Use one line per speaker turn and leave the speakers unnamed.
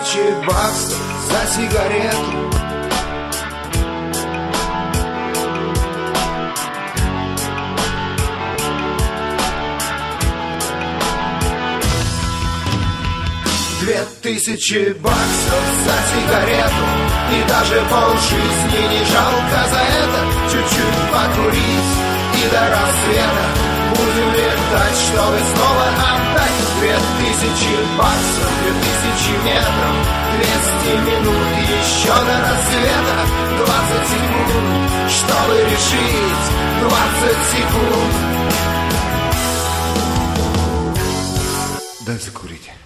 2000 баксов за сигарету. $2000 за сигарету. И даже полжизни не жалко за это. Чуть-чуть покурить и до рассвета. Будем летать, чтобы снова отдать. $2000, 2000 метров, 200 минут и еще до рассвета. 20 секунд, чтобы решить, 20 секунд. Дай закурить.